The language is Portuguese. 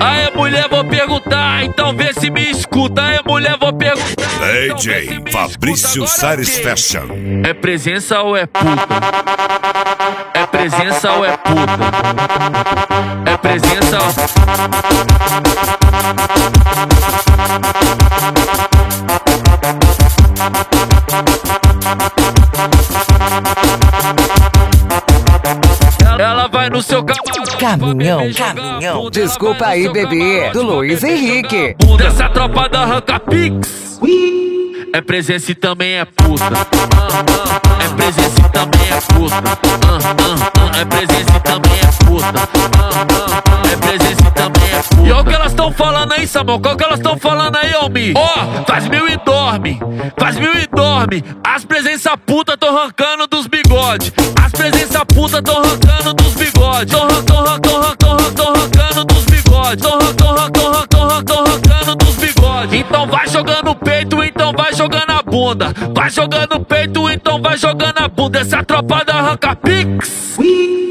Aê mulher, vou perguntar, então vê se me escuta. Aê mulher, vou perguntar. DJ Fabrício Sares Fashion. É presença ou é puta? É presença ou é puta? É presença ou... Ela vai no seu caminhão. Desculpa aí, bebê. Do Luiz Henrique. Dessa tropa da Arranca Pix. É presença e também é puta. É presença e também é puta. É presença e também é puta. É presença e também é puta. E olha o que elas tão falando aí, Samuel. Qual que elas tão falando aí, homem? Ó, faz mil e dorme. Faz mil e dorme. As presença puta tão arrancando dos bigodes. As presença puta tão arrancando dos bigodes. Tão arrancando dos bigodes. Tão arrancando dos bigodes. Então vai jogando o peito, então vai jogando a bunda. Vai jogando o peito, então vai jogando a bunda. Essa tropa da Arranca Pix.